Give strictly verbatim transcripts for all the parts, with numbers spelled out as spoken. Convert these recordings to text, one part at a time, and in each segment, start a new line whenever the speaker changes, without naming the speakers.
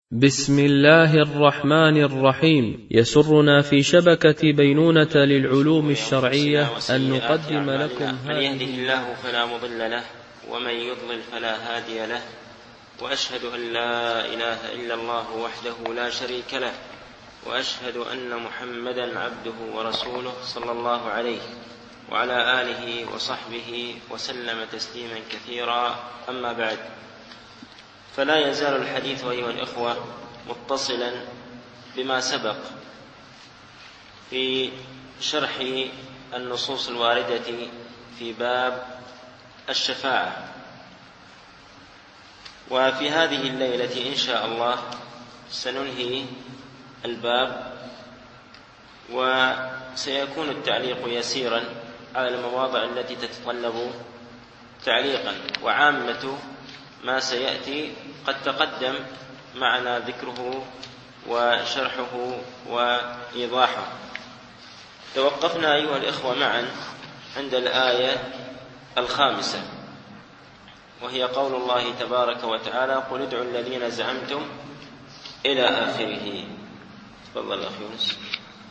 بسم الله الرحمن الرحيم. يسرنا في شبكة بينونة للعلوم الشرعية أن نقدم لكم
من يهده الله فلا مضل له ومن يضلل فلا هادي له، وأشهد أن لا إله إلا الله وحده لا شريك له، وأشهد أن محمدا عبده ورسوله صلى الله عليه وعلى آله وصحبه وسلم تسليما كثيرا. أما بعد، فلا يزال الحديث أيها الإخوة متصلا بما سبق في شرح النصوص الواردة في باب الشفاعة. وفي هذه الليلة إن شاء الله سننهي الباب، وسيكون التعليق يسيرا على المواضع التي تتطلب تعليقا، وعامة ما سيأتي قد تقدم معنا ذكره وشرحه وإيضاحه. توقفنا أيها الإخوة معا عند الآية الخامسة، وهي قول الله تبارك وتعالى: قل ادعوا الذين زعمتم إلى آخره. تفضل أخي يونس.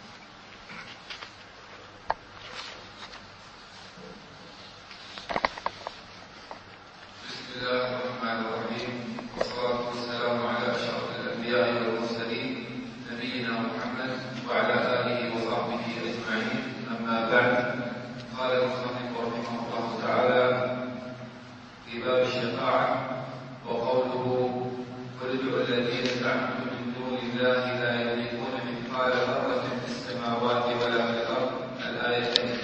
بسم الله الرحمن الرحيم، والصلاة والسلام على أشرف الأنبياء والمرسلين نبينا محمد وعلى آله وصحبه أجمعين. أما بعد، قال المصنف رحمه الله تعالى في باب الشفاعة: وقوله قل ادعوا الذين زعمتم من دون الله لا يملكون مثقال ذرة في السماوات ولا في الأرض. الآيتين.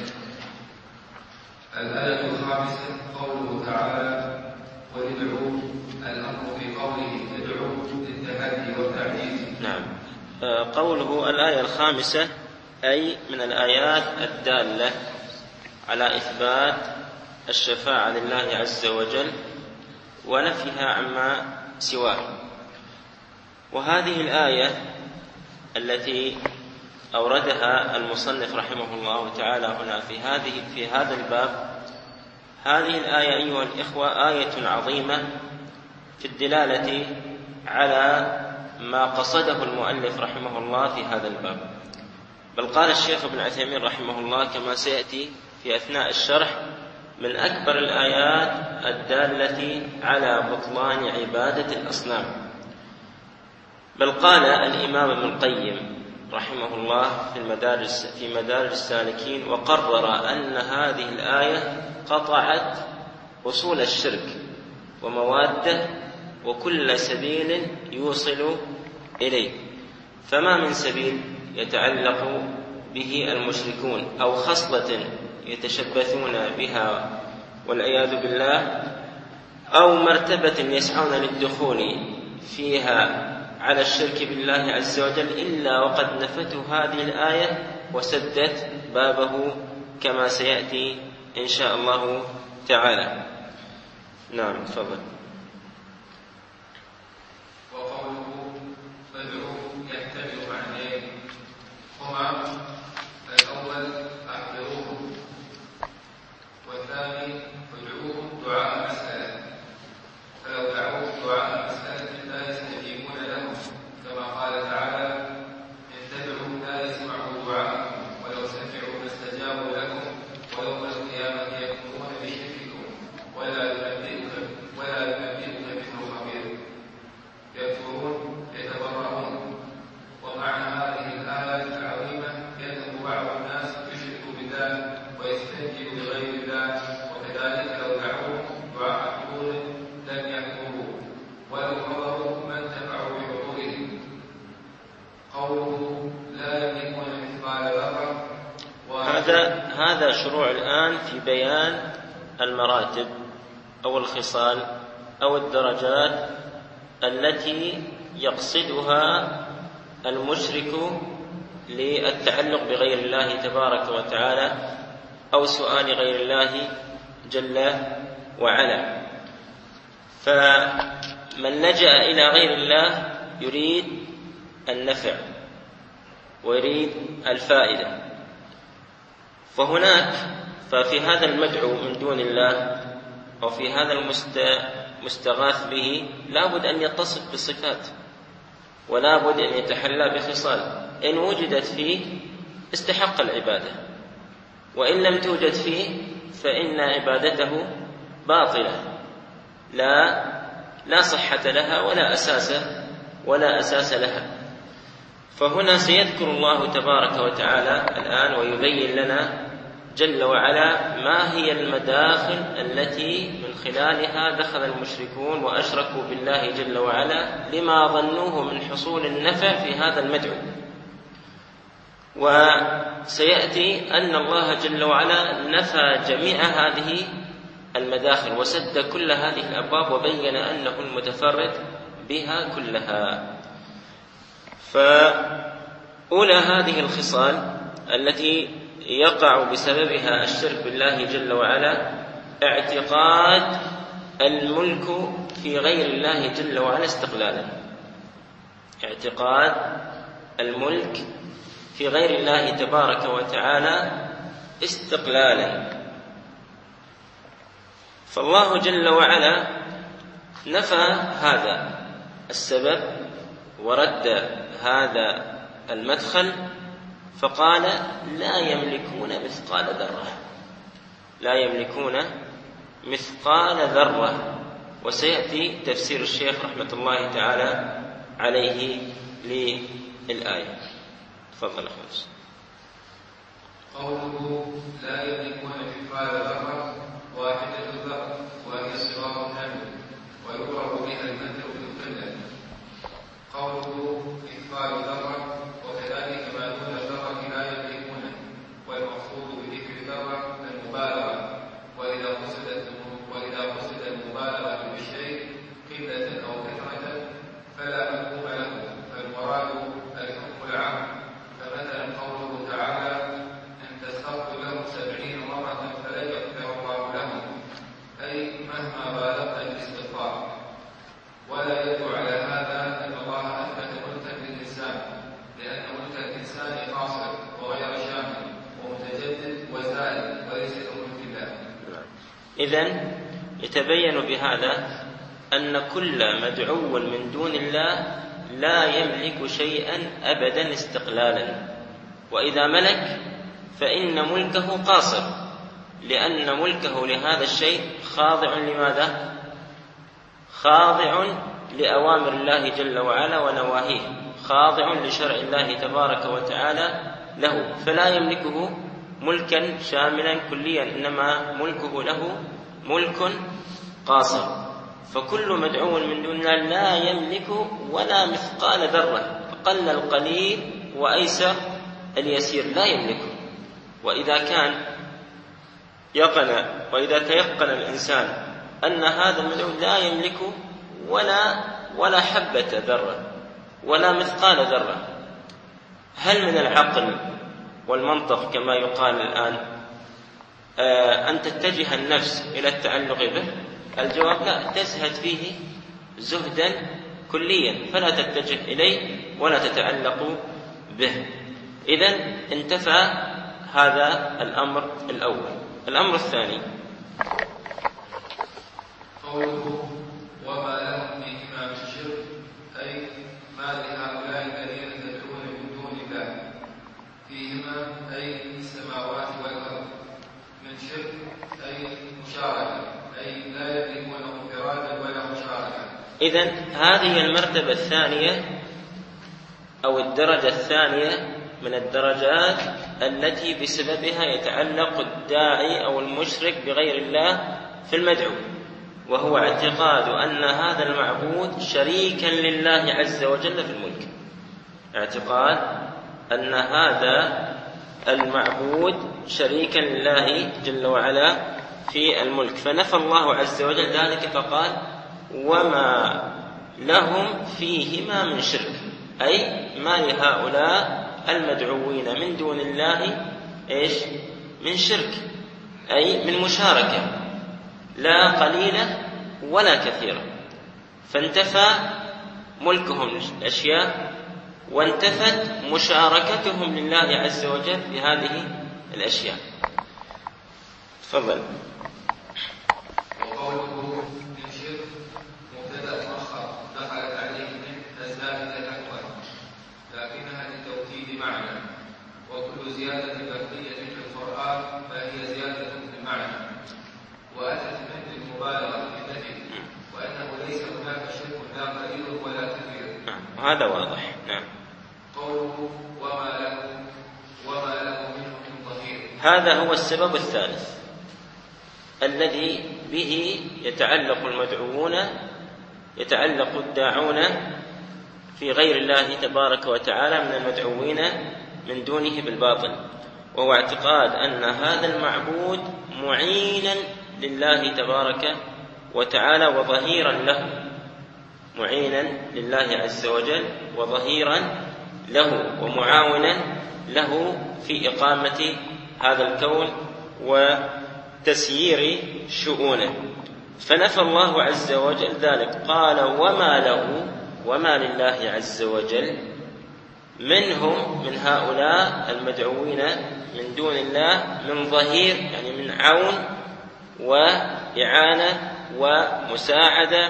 الآية الخامسة قوله تعالى: وادعوا. الأمر في قوله ادعوا للتحدي والتعجيز.
نعم. قوله الآية الخامسة أي من الآيات الدالة على إثبات الشفاعة لله عز وجل ونفيها عما سواه. وهذه الآية التي أوردها المصنف رحمه الله تعالى هنا في هذه في هذا الباب، هذه الآية أيها الإخوة آية عظيمة في الدلالة على ما قصده المؤلف رحمه الله في هذا الباب. بل قال الشيخ ابن عثيمين رحمه الله كما سيأتي في أثناء الشرح: من أكبر الآيات الدالة على بطلان عبادة الأصنام. بل قال الإمام ابن القيم رحمه الله في المدارس في مدارج السالكين: وقرر أن هذه الآية قطعت أصول الشرك ومواده وكل سبيل يوصل إليه، فما من سبيل يتعلق به المشركون أو خصلة يتشبثون بها والعياذ بالله، أو مرتبة يسعون للدخول فيها على الشرك بالله عز وجل، إلا وقد نفته هذه الآية وسدت بابه كما سيأتي إن شاء الله تعالى. نعم، تفضل.
وقوله فادعوا يحتمل معنيين هما: الأول أحضروهم، والثاني ادعوهم دعاء مسألة. فلو دعوهم دعاء مسألة لا يستجيبون لهم، كما قال تعالى: إن تدعوهم لا يسمعوا دعاءكم ولو سمعوا ما استجابوا لكم ويوم القيامة يكفرون بشرككم ولا ينبئك ولا ينبئك مثل خبير. يكفرون يتبرؤون. ومعنى هذه الآية العظيمة أن بعض الناس يشرك بالله ويستنجد بغير الله، وكذلك لو دعوهم دعاء حضور لم يحضروه ولو حضروا ما انتفعوا بحضوره. قوله لا يملكون مثقال ذرة.
هذا هذا شروع الآن في بيان المراتب أو الخصال أو الدرجات التي يقصدها المشرك للتعلق بغير الله تبارك وتعالى أو سؤال غير الله جل وعلا. فمن لجأ إلى غير الله يريد النفع ويريد الفائدة، فهناك ففي هذا المدعو من دون الله أو في هذا المستغاث به لا بد أن يتصف بالصفات ولا بد أن يتحلى بخصال إن وجدت فيه استحق العبادة، وإن لم توجد فيه فإن عبادته باطلة لا لا صحة لها ولا أساس ولا أساس لها. فهنا سيذكر الله تبارك وتعالى الآن ويبين لنا جل وعلا ما هي المداخل التي من خلالها دخل المشركون وأشركوا بالله جل وعلا لما ظنوه من حصول النفع في هذا المدعو. وسيأتي أن الله جل وعلا نفى جميع هذه المداخل وسد كل هذه الأبواب وبين أنه المتفرد بها كلها. فأولى هذه الخصال التي يقع بسببها الشرك بالله جل وعلا اعتقاد الملك في غير الله جل وعلا استقلالا، اعتقاد الملك في غير الله تبارك وتعالى استقلالا. فالله جل وعلا نفى هذا السبب ورد هذا المدخل فقال لا يملكون مثقال ذرة، لا يملكون مثقال ذرة. وسيأتي تفسير الشيخ رحمة الله تعالى عليه للآية. تفضل أخوان.
قوله لا يملكون مثقال ذرة واحدة ذرة وهي صراط حامل ويضرب بها المثل في الجنة. قوله مثقال ذرة وكذلك ما دون الذرة لا يملكونه، والمقصود بذكر الذرة المبالغة، وإذا قصدت وإذا قصد المبالغة بالشيء قلة أو كثرة فلا مفهوم له، فالمراد الحكم العام. فمثلا قوله تعالى أن تستغفر لهم سبعين مرة فلن يغفر الله لهم، أي مهما بالغت الاستغفار. ولا يدل على هذا أن الله أثبت ملكا للإنسان، لأن ملك الإنسان قاصر وغير شامل ومتجدد وزائد وليس كملك الله.
إذن يتبين بهذا أن كل مدعو من دون الله لا يملك شيئا أبدا استقلالا، وإذا ملك فإن ملكه قاصر، لأن ملكه لهذا الشيء خاضع لماذا؟ خاضع لأوامر الله جل وعلا ونواهيه، خاضع لشرع الله تبارك وتعالى له، فلا يملكه ملكا شاملا كليا، إنما ملكه له ملك قاصر. فكل مدعو من دون الله لا يملك ولا مثقال ذرة، أقل القليل وأيسر اليسير لا يملكه. وإذا كان يقن وإذا تيقن الإنسان أن هذا المدعو لا يملك ولا ولا حبة ذرة ولا مثقال ذرة، هل من العقل والمنطق كما يقال الآن آه أن تتجه النفس إلى التعلق به؟ الجواب لا، تزهد فيه زهدا كليا فلا تتجه إليه ولا تتعلق به. إذن انتفى هذا الأمر الأول. الأمر الثاني
قوله وما لهم فيهما من شرك، أي ما لهؤلاء الذين تدعون من دون الله فيهما أي السماوات والأرض من شرك أي مشاركة، أي لا يملكون انفرادا ولا مشاركة.
إذن هذه المرتبة الثانية أو الدرجة الثانية من الدرجات التي بسببها يتعلق الداعي أو المشرك بغير الله في المدعو، وهو اعتقاد أن هذا المعبود شريكا لله عز وجل في الملك، اعتقاد أن هذا المعبود شريكا لله جل وعلا في الملك. فنفى الله عز وجل ذلك فقال وما لهم فيهما من شرك، أي ما لهؤلاء المدعوين من دون الله إيش؟ من شرك، أي من مشاركة لا قليلة ولا كثيرة. فانتفى ملكهم للأشياء وانتفت مشاركتهم لله عز وجل في هذه الأشياء. تفضل.
وقوله من شرك مبتدأ مؤخر دخلت عليه من الزائدة الأكبر كل زيادة لفظية في القرآن فهي زيادة في المعنى وأتت من المبالغة في النفي وأنه ليس هناك شرك لا قليل ولا كثير.
هذا واضح. نعم.
قوله وما له وما له منه من ظهير، هذا
هو السبب الثالث الذي به يتعلق المدعوون يتعلق الداعون في غير الله تبارك وتعالى من المدعوين من دونه بالباطل، وهو اعتقاد أن هذا المعبود معينا لله تبارك وتعالى وظهيرا له، معينا لله عز وجل وظهيرا له ومعاونا له في إقامة هذا الكون وتسيير شؤونه. فنفى الله عز وجل ذلك، قال وما له وما لله عز وجل منهم من هؤلاء المدعوين من دون الله من ظهير، يعني من عون وإعانة ومساعدة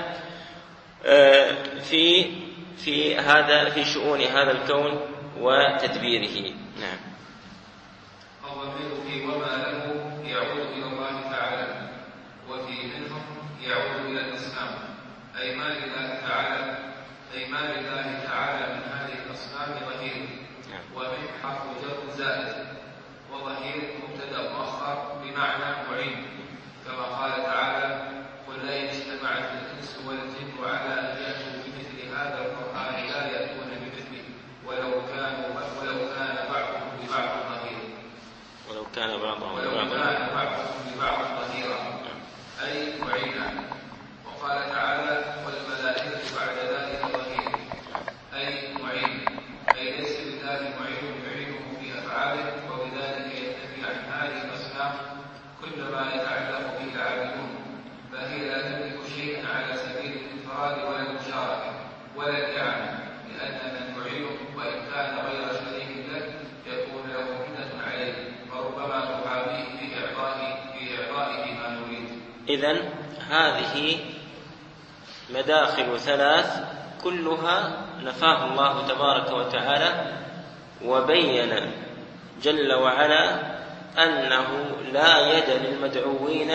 في في هذا في شؤون هذا الكون وتدبيره. نعم.
الضمير في وما له يعود إلى الله تعالى، وفي منهم يعود إلى الأصنام، أي ما لله تعالى أي ما لله تعالى من هذه الأصنام ظهير. ومن حرف جر زائد، وظهير مبتدأ مؤخر بمعنى معين، كما قال تعالى قل لئن اجتمعت الإنس والجن على أن يأتوا بمثل هذا القرآن لا يأتون بمثله ولو كانوا ولو كان بعضهم لبعض ظهير
ولو كان بعضهم
ولو كان بعضهم لبعض ظهيرا أي معينا. وقال تعالى والملائكة بعد ذلك ظهير أي معين، أي ليس لله معين يعينه في أفعاله، وبذلك ينتفي عن هذه الأصنام كل ما يتعلق به العابدون، فهي لا تملك شيئا على سبيل الانفراد ولا المشاركة ولا الإعانة، لأن من يعينه وإن كان غير شريك له يكون له منة عليه، وربما تحابيه في إعطائه في إعطائه ما نريد.
إذن هذه مداخل ثلاث كلها نفاه الله تبارك وتعالى، وبين جل وعلا أنه لا يد للمدعوين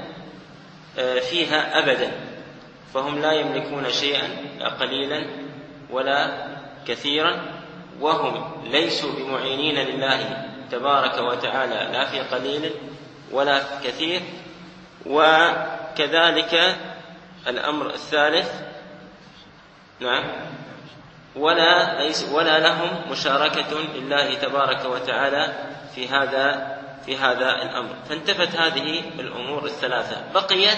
فيها أبدا، فهم لا يملكون شيئا لا قليلا ولا كثيرا، وهم ليسوا بمعينين لله تبارك وتعالى لا في قليل ولا كثير. وكذلك الأمر الثالث نعم ولا ليس ولا لهم مشاركة لله تبارك وتعالى في هذا في هذا الأمر. فانتفت هذه الأمور الثلاثة. بقيت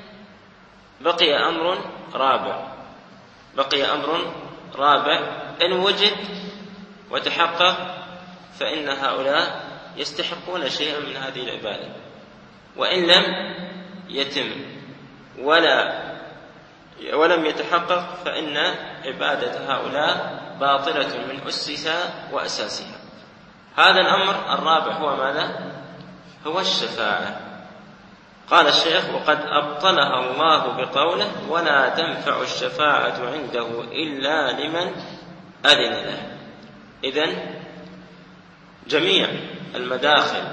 بقي أمر رابع بقي أمر رابع إن وجد وتحقق فإن هؤلاء يستحقون شيئا من هذه العبادة، وإن لم يتم ولا ولم يتحقق فإن عبادة هؤلاء باطلة من أسسها وأساسها. هذا الأمر الرابع هو ماذا؟ هو الشفاعة. قال الشيخ وقد أبطلها الله بقوله ولا تنفع الشفاعة عنده إلا لمن أذن له. إذن جميع المداخل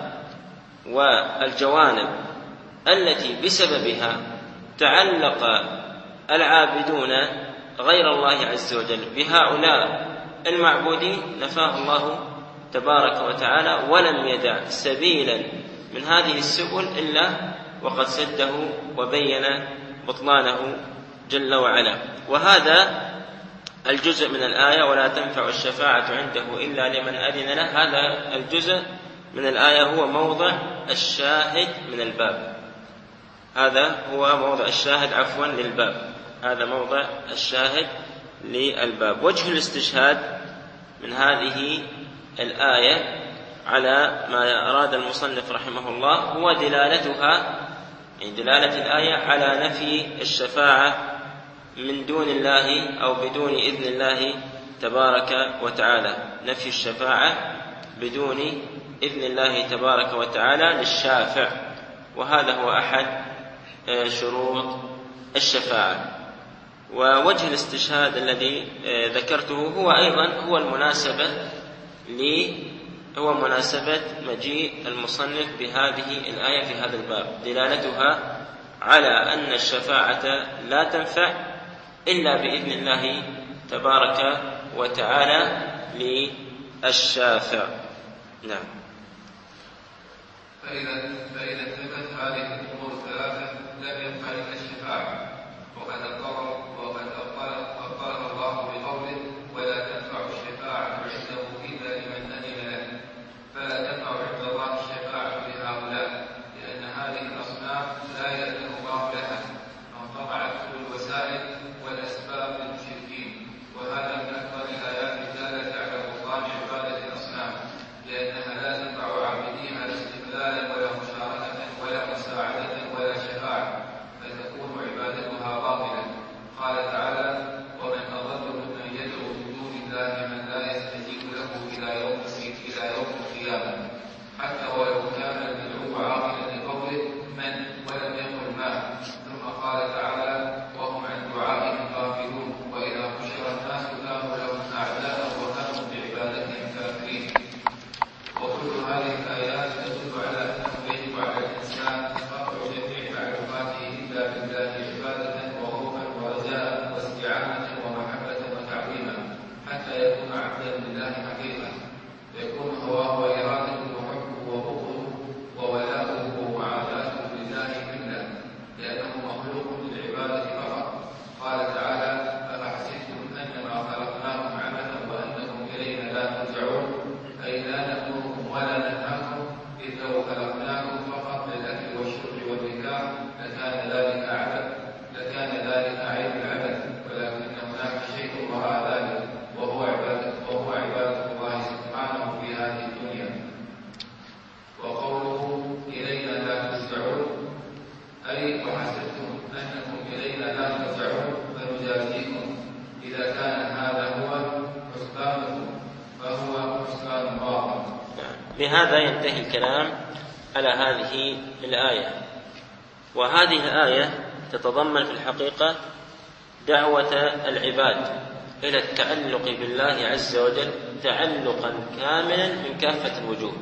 والجوانب التي بسببها تعلق العابدون غير الله عز وجل بهؤلاء المعبودين نفاه الله تبارك وتعالى، ولم يدع سبيلا من هذه السبل إلا وقد سده وبين بطلانه جل وعلا. وهذا الجزء من الآية ولا تنفع الشفاعة عنده إلا لمن أذن له، هذا الجزء من الآية هو موضع الشاهد من الباب. هذا هو موضع الشاهد عفوا للباب هذا موضع الشاهد للباب. وجه الاستشهاد من هذه الآية على ما أراد المصنف رحمه الله هو دلالتها، يعني دلالة الآية على نفي الشفاعة من دون الله أو بدون إذن الله تبارك وتعالى، نفي الشفاعة بدون إذن الله تبارك وتعالى للشافع، وهذا هو أحد شروط الشفاعة. ووجه الاستشهاد الذي ذكرته هو أيضا هو المناسبة هو مناسبة مجيء المصنف بهذه الآية في هذا الباب، دلالتها على أن الشفاعة لا تنفع إلا بإذن الله تبارك وتعالى للشافع. نعم.
فإذا فإذا ثبت هذه الأمور الثلاثة لم يبقى إلا الشفاعة، وقد أبطله وقد أبطله الله بقوله: ولا تنفع الشفاعة عنده إلا لمن أذن له. فلا تنفع عند الله الشفاعة لهؤلاء، لأن هذه الأصناف لا يأذن الله لها، فانقطعت كل الوسائل والأسباب للمشركين. وهذا من أكبر الآيات الدالة على بطلان عبادة الأصنام، لأنها لا تنفع عابديها لا استقلالا ولا مشاركة ولا مساعدة ولا شفاعة، فتكون عبادتها باطلة. قال تعالى: ومن أضل ممن يدعو من دون الله من لا يستجيب له إلى يوم إلى يوم القيامة، حتى ولو كان المدعو عاقلا لقوله من ولم يقل ما. ثم قال تعالى: وهم عن دعائهم غافلون، وإذا حشر الناس كانوا لهم أعداء وكانوا بعبادتهم كافرين. وكل هذه الآيات تدل على أنه يجب على الإنسان رفع جميع معلوماته إلا بالله عبادة وخوفا ورجاء واستعانة ومحبة وتعظيما، حتى يكون عبدا لله حقيقة، يكون هواه وإرادته وحبه وبغضه وولاؤه ومعاداته لله كله، لأنه مخلوق للعبادة فقط. قال تعالى: أفحسبتم أنما خلقناكم عبثا وأنكم إلينا لا ترجعون، أي لا نأمركم ولا ننهاكم، إذ لو خلقناكم فقط للأكل والشرب والنكاح لكان ذلك عبث لكان ذلك عين العبث، ولكن هناك شيء وراء ذلك، وهو عبادة وهو عبادة الله سبحانه في هذه الدنيا. وقوله إلينا لا ترجعون، أي وحسبتم أنكم إلينا لا ترجعون فنجازيكم. إذا كان هذا هو حسبانكم فهو حسبان باطل.
بهذا ينتهي الكلام على هذه الآية. وهذه الآية تتضمن في الحقيقة دعوة العباد إلى التعلق بالله عز وجل تعلقا كاملا من كافة الوجوه،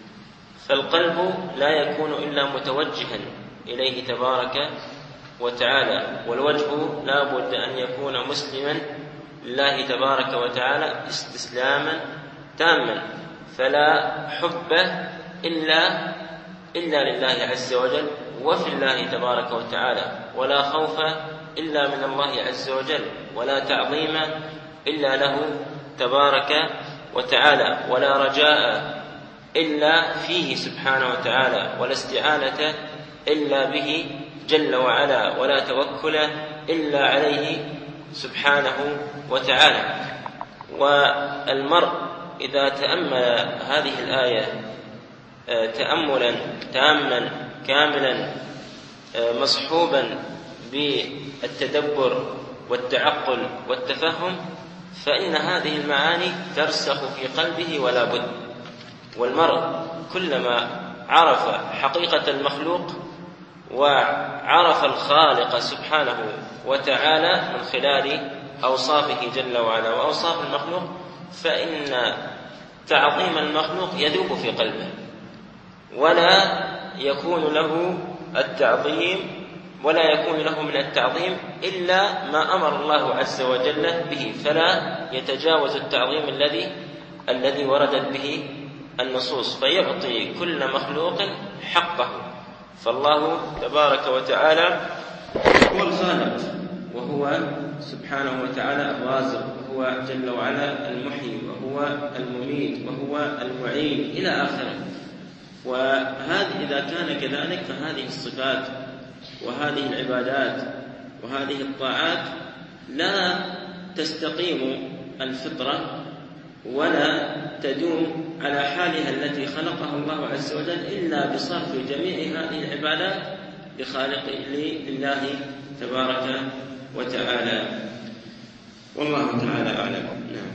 فالقلب لا يكون إلا متوجها إليه تبارك وتعالى، والوجه لا بد أن يكون مسلما لله تبارك وتعالى استسلاما تاما، فلا حب إلا إلا لله عز وجل وفي الله تبارك وتعالى، ولا خوف إلا من الله عز وجل، ولا تعظيم إلا له تبارك وتعالى، ولا رجاء إلا فيه سبحانه وتعالى، ولا استعانة إلا به جل وعلا، ولا توكل إلا عليه سبحانه وتعالى. والمرء إذا تأمل هذه الآية تأملا تاما كاملا مصحوبا بالتدبر والتعقل والتفهم، فإن هذه المعاني ترسخ في قلبه ولا بد. والمرء كلما عرف حقيقة المخلوق وعرف الخالق سبحانه وتعالى من خلال أوصافه جل وعلا وأوصاف المخلوق، فإن تعظيم المخلوق يذوب في قلبه، ولا يكون له التعظيم ولا يكون له من التعظيم إلا ما أمر الله عز وجل به، فلا يتجاوز التعظيم الذي الذي وردت به النصوص، فيعطي كل مخلوق حقه. فالله تبارك وتعالى هو الخالق، وهو سبحانه وتعالى الرازق، وهو جل وعلا المحيي، وهو المميت، وهو المعين إلى آخره. وهذه إذا كان كذلك فهذه الصفات وهذه العبادات وهذه الطاعات لا تستقيم الفطرة ولا تدوم على حالها التي خلقها الله عز وجل إلا بصرف جميع هذه العبادات لخالق لله تبارك وتعالى. والله تعالى أعلم. نعم.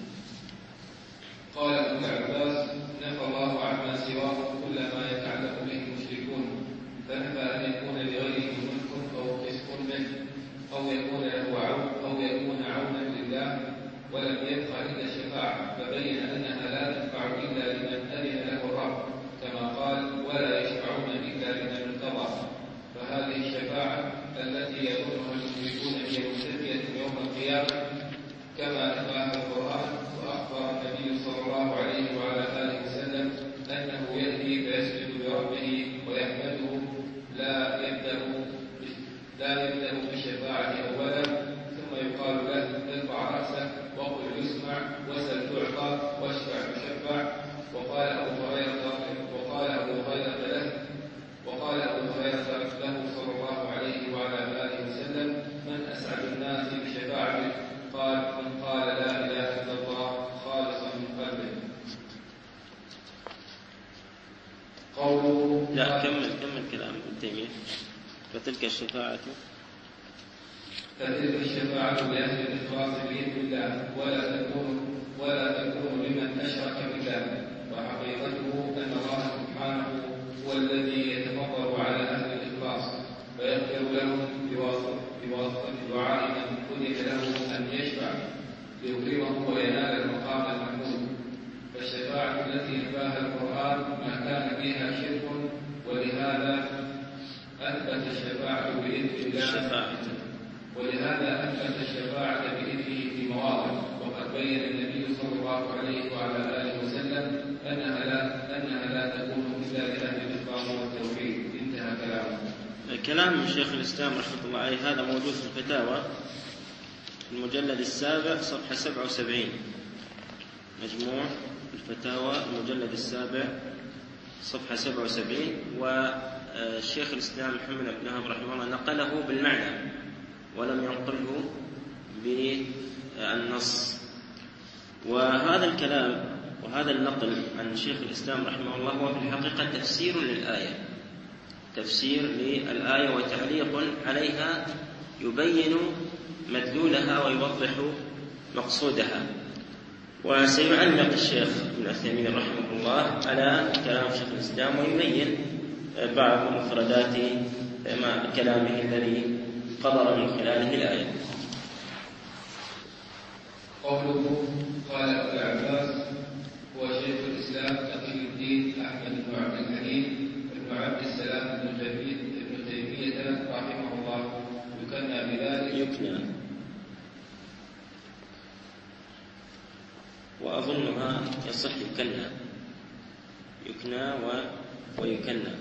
قال ابن عباس: نفى الله عما سواه كل ما يتعلق به المشركون، فنفى أن يكون لغيره ملك أو قسط منه أو يكون له عون أو يكون عونا لله، ولم يبق إلا الشفاعة الشفاعة، فبين أنها لا تنفع إلا لمن أذن له الرب، كما قال: ولا يشفعون إلا لمن ارتضى. فهذه الشفاعة التي يظنها المشركون هي منتفية يوم القيامة كما نفاها القرآن. وأخبر النبي صلى الله عليه وعلى آله وسلم أنه يأتي فيسجد لربه ويحمده، لا يبدأ لا يبدأ بالشفاعة أولا، ثم يقال له: ارفع رأسك وقل يسمع، وسل تعطى، واشفع تشفع. وقال أبو هريرة وقال أبو هريرة له وقال أبو هريرة له صلى الله عليه وعلى آله وسلم: من أسعد الناس بشفاعته؟ قال: من قال لا إله إلا الله خالصا من قلبه. قوله
لا كمل كمل كلام ابن تيمية. فتلك الشفاعة
فتلك الشفاعة لأهل الإخلاص بإذن الله، ولا تكون ولا تكون لمن أشرك بالله. وحقيقته أن الله سبحانه هو الذي يتفضل على أهل الإخلاص فيغفر لهم بواسطة دعاء من كتب له أن يشفع ليكرمه وينال المقام المحمود. فالشفاعة التي نفاها القرآن ما كان فيها شرك، ولهذا أثبت الشفاعة بإذن الله ولهذا أثبت الشفاعة بإذنه في مواضع. وقد بين النبي صلى الله عليه وعلى آله وسلم أنها لا أنها لا تكون إلا لأهل الإخلاص والتوحيد. انتهى كلامه.
كلام شيخ الإسلام رحمه الله عليه هذا موجود في الفتاوى المجلد السابع صفحة سبعة وسبعين. مجموع الفتاوى المجلد السابع صفحة سبعة وسبعين. والشيخ الإسلام محمد بن وهب رحمه الله نقله بالمعنى ولم ينقله بالنص. وهذا الكلام وهذا النقل عن شيخ الإسلام رحمه الله هو في الحقيقة تفسير للآية تفسير للآية وتعليق عليها يبين مدلولها ويوضح مقصودها. وسيعلق الشيخ ابن عثيمين رحمه الله على كلام شيخ الإسلام ويبين بعض مفردات كلامه الذي قدر من خلاله الآية.
قوله قال أبو العباس هو شيخ الإسلام تقي الدين أحمد بن عبد الحليم بن عبد السلام بن تيمية رحمه الله يكنى بذلك
يكنى وأظنها يصح يكنى يكنى و... ويكنى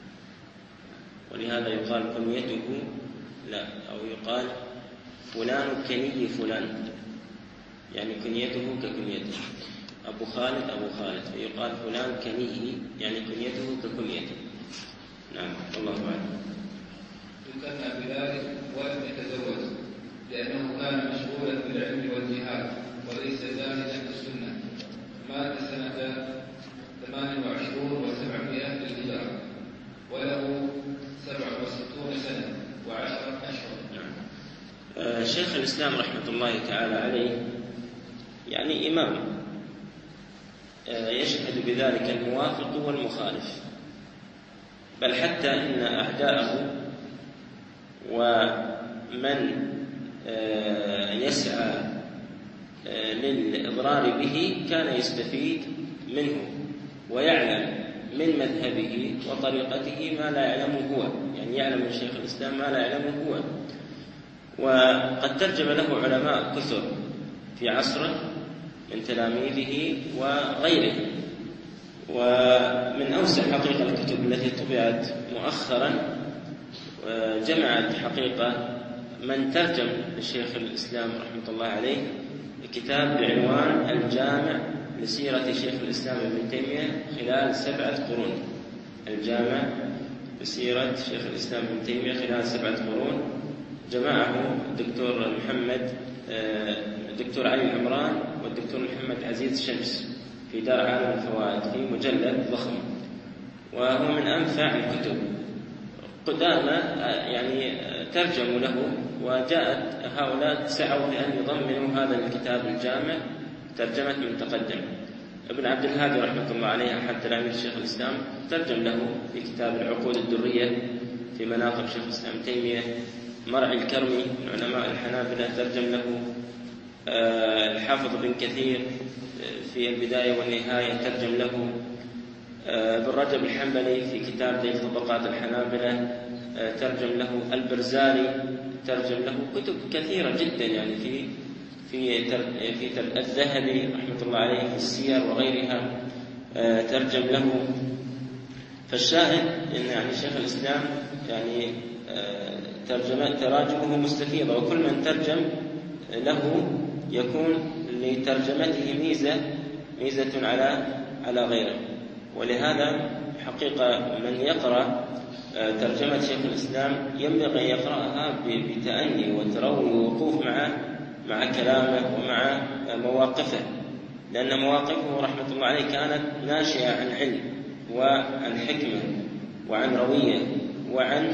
ولهذا يقال كنيته لا أو يقال فلان كني فلان يعني كنيته ككنيته أبو خالد أبو خالد فيقال فلان كنيه يعني كنيته ككنيته. نعم والله أعلم.
يكنى بذلك ولم يتزوج لأنه كان مشغولا بالعلم والجهاد وليس زاهدا بالسنة. مات سنة ثمان وعشرون وسبعمائة للهجرة وله سبع وستون سنة وعشرة أشهر.
آه شيخ الإسلام رحمة الله تعالى عليه يعني إمام آه يشهد بذلك الموافق والمخالف، بل حتى إن أعداءه ومن آه يسعى آه للإضرار به كان يستفيد منه ويعلم من مذهبه وطريقته ما لا يعلمه هو، يعني يعلم من شيخ الإسلام ما لا يعلمه هو. وقد ترجم له علماء كثر في عصره من تلاميذه وغيره. ومن أوسع حقيقة الكتب التي طبعت مؤخرا جمعت حقيقة من ترجم لشيخ الإسلام رحمة الله عليه كتاب بعنوان الجامع لسيرة شيخ الإسلام ابن تيمية خلال سبعة قرون. الجامع لسيرة شيخ الإسلام ابن تيمية خلال سبعة قرون جمعه الدكتور محمد الدكتور علي العمران والدكتور محمد عزيز شمس في دار عالم الفوائد في مجلد ضخم، وهو من أنفع الكتب. قدامى يعني ترجموا له، وجاءت هؤلاء سعوا بأن يضمنوا هذا الكتاب الجامع ترجمة من تقدم. ابن عبد الهادي رحمة الله عليه أحد تلاميذ شيخ الإسلام ترجم له في كتاب العقود الدرية في مناقب شيخ الإسلام تيمية. مرعي الكرمي من علماء الحنابلة ترجم له الحافظ بن كثير في البداية والنهاية ترجم له، ابن رجب الحنبلي في كتاب ذيل طبقات الحنابلة ترجم له، البرزالي ترجم له، كتب كثيرة جدا يعني في في في الذهبي رحمة الله عليه في السير وغيرها ترجم له. فالشاهد ان يعني شيخ الإسلام يعني ترجمة تراجمه مستفيضة، وكل من ترجم له يكون لترجمته ميزة ميزة على على غيره. ولهذا حقيقة من يقرأ ترجمة شيخ الإسلام ينبغي أن يقرأها بتأني وتروي ووقوف مع مع كلامه ومع مواقفه، لأن مواقفه رحمة الله عليه كانت ناشئة عن علم وعن حكمة وعن روية وعن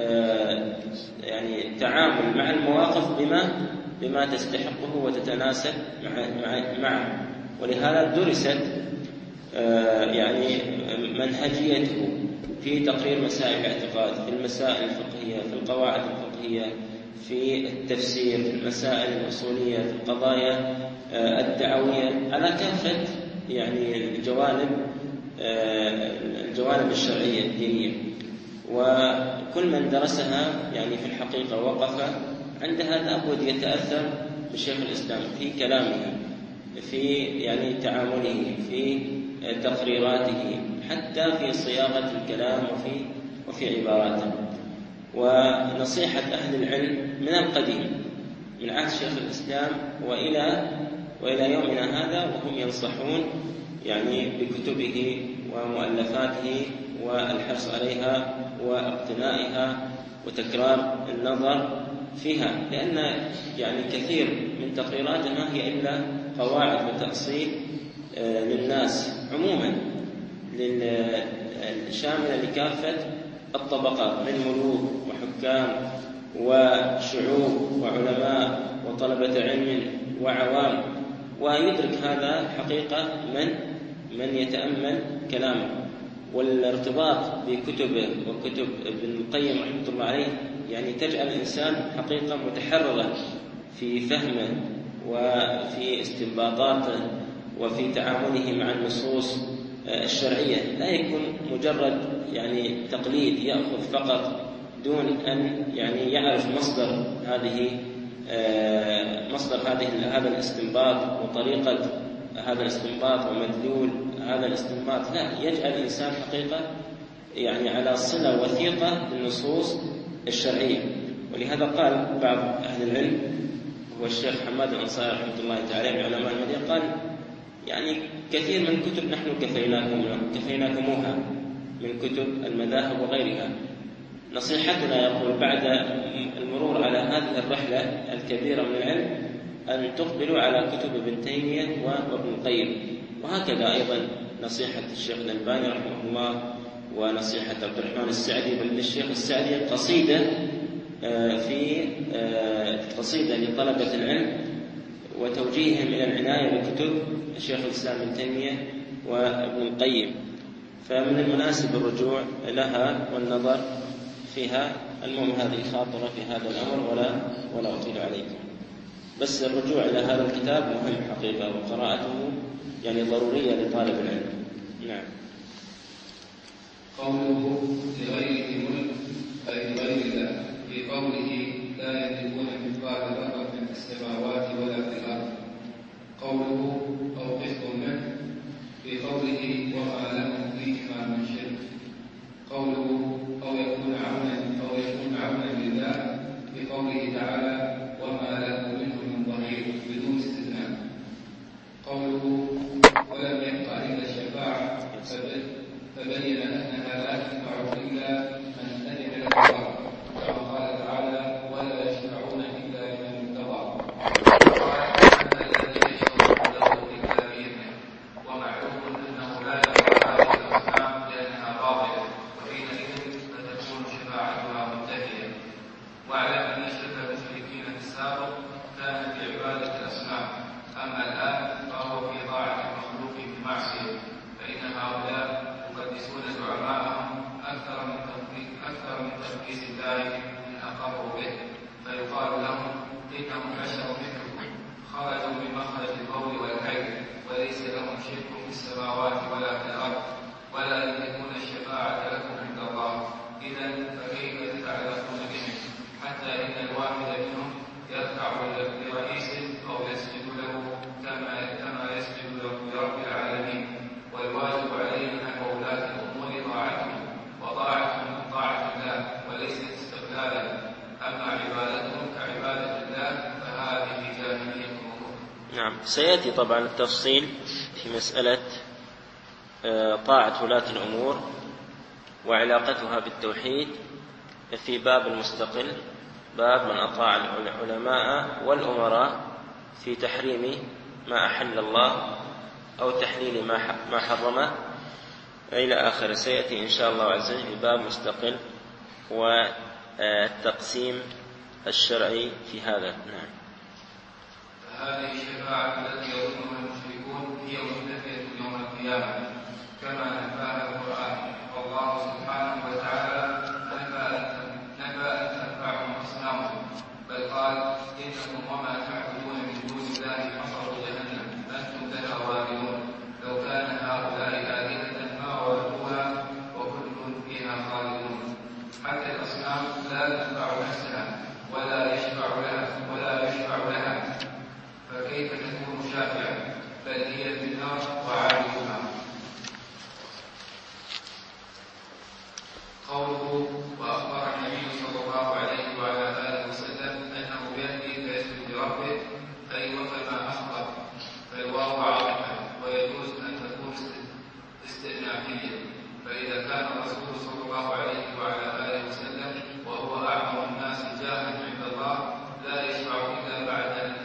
يعني تعامل مع المواقف بما بما تستحقه وتتناسب مع معه. ولهذا درست يعني منهجيته في تقرير مسائل الاعتقاد، في المسائل الفقهية، في القواعد الفقهية، في التفسير، في المسائل الأصولية، في القضايا الدعوية، على كافة يعني الجوانب الجوانب الشرعية الدينية. وكل من درسها يعني في الحقيقة وقف عندها لابد يتأثر بشيخ الإسلام في كلامه، في يعني تعامله، في تقريراته، حتى في صياغة الكلام وفي وفي عباراته. ونصيحة أهل العلم من القديم من عهد شيخ الإسلام وإلى وإلى يومنا هذا وهم ينصحون يعني بكتبه ومؤلفاته والحرص عليها واقتنائها وتكرار النظر فيها، لأن يعني كثير من تقريراتها ما هي إلا قواعد وتأصيل للناس عموما، شاملة لكافة الطبقات من ملوك وحكام وشعوب وعلماء وطلبة علم وعوام. ويدرك هذا حقيقة من من يتأمل كلامه. والارتباط بكتبه وكتب ابن القيم رحمة الله عليه يعني تجعل الإنسان حقيقة متحررا في فهمه وفي استنباطاته وفي تعامله مع النصوص الشرعية، لا يكون مجرد يعني تقليد يأخذ فقط دون أن يعني يعرف مصدر هذه مصدر هذه هذا الاستنباط وطريقة هذا الاستنباط ومدلول هذا الاستنباط. لا، يجعل الإنسان حقيقة يعني على صلة وثيقة بالنصوص الشرعية. ولهذا قال بعض أهل العلم هو الشيخ حماد الأنصاري رحمة الله تعالى من علماء المدينة، قال يعني كثير من الكتب نحن كفيناكم كفيناكموها من كتب المذاهب وغيرها. نصيحتنا يقول بعد المرور على هذه الرحلة الكبيرة من العلم أن تقبلوا على كتب ابن تيمية وابن القيم، وهكذا أيضا نصيحة الشيخ الألباني رحمه الله ونصيحة عبد الرحمن السعدي. بل الشيخ السعدي قصيدة في قصيدة لطلبة العلم وتوجيههم إلى العناية بكتب الشيخ الإسلام ابن تيمية وابن القيم، فمن المناسب الرجوع لها والنظر فيها. المهم هذه خاطرة في هذا الأمر ولا ولا أطيل عليكم، بس الرجوع إلى هذا الكتاب مهم حقيقة، وقراءته يعني ضرورية لطالب العلم. نعم.
قوله لغيره ملك أي لغير الله، في قوله لا يملكون مثقال ذرة في السماوات ولا في الأرض. قوله أو قسط منه، في قوله وما لهم فيهما من شرك. قوله أو يكون عونا أو يكون عونا لله، في قوله تعالى وما له منه من ظهير بدون استثناء. قوله ولم يبقى إلا الشفاعة، فبين أنها لا تنفع إلا من أذن له الله، كما قال تعالى ولا يشفعون إلا لمن ارتضى. قال أن الذي يشفع له إلا
سيأتي طبعا التفصيل في مسألة طاعة ولاة الأمور وعلاقتها بالتوحيد في باب المستقل، باب من أطاع العلماء والأمراء في تحريم ما أحل الله أو تحليل ما حرمه إلى آخر. سيأتي إن شاء الله عز وجل باب مستقل والتقسيم الشرعي في هذا. نعم.
هذه الشفاعة التي يظنها المشركون هي منتفية يوم القيامة كما نفاها القرآن، والله سبحانه وتعالى نفى أن تنفعهم أصنامهم، بل قال إنكم وما تعبدون من دون الله حصب جهنم أنتم لها واردون لو كان هؤلاء آلهة ما وردوها وكل فيها خالدون. حتى الأصنام لا تنفع نفسها ولا يشفع لها ولا يشفع لها، فكيف تكون شافعة؟ بل هي في النار وعابدها. قوله وأخبر النبي صلى الله عليه وعلى آله وسلم أنه يأتي فيسجد لربه أي وكما أخبر، فالواو عاطفة ويجوز أن تكون استئنافية، فإذا كان الرسول صلى الله عليه وعلى آله وسلم وهو أعظم الناس جاها عند الله لا يشفع إلا بعد أن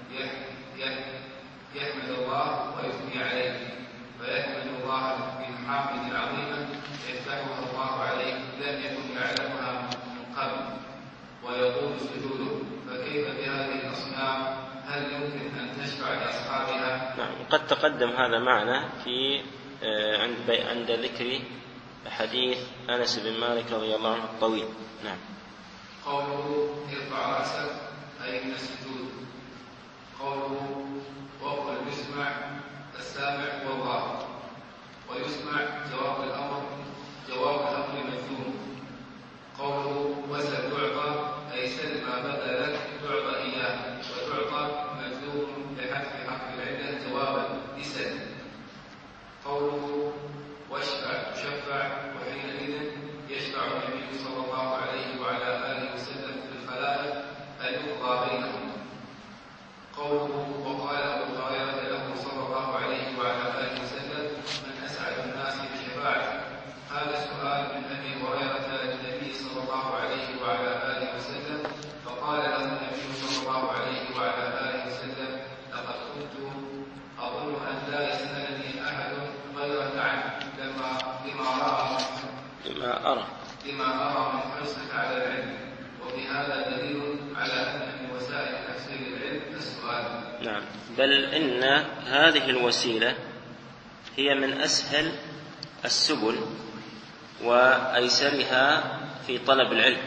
يحمد الله ويثني عليه، فيحمد الله بمحامد عظيمة يفتحها الله عليه لم يكن يعلمها من قبل ويطول سجوده، فكيف بهذه الأصنام؟ هل يمكن أن تشفع لأصحابها؟
نعم، قد تقدم هذا معنا في عند عند ذكر حديث أنس بن مالك رضي الله عنه الطويل. نعم.
قوله ارفع رأسك أي من السجود. قوله وقل يسمع السامع والله، ويسمع جواب الأمر جواب الأمر مجزوم. قوله وسل تعطى أي سل ما بدا لك تعطى إياه، وتعطى مجزوم بحذف حرف العلة جوابا لسل. قوله واشفع تشفع، وحينئذ يشفع النبي صلى الله عليه وعلى آله وسلم في الخلائق أن يقضى بينهم. قوله وقال أبو هريرة له صلى الله عليه وعلى آله وسلم من أسعد الناس بشفاعته؟ هذا سؤال من أبي هريرة للنبي صلى الله عليه وعلى آله وسلم، فقال له النبي صلى الله عليه وعلى آله وسلم لقد كنت أظن أن لا يسألني أحد غيرك عنه لما لما رأى
لما أرى
لما أرى من حرصك على العلم، وفي هذا دليل على أن من وسائل تحصيل العلم السؤال.
نعم، بل إن هذه الوسيلة هي من أسهل السبل وأيسرها في طلب العلم،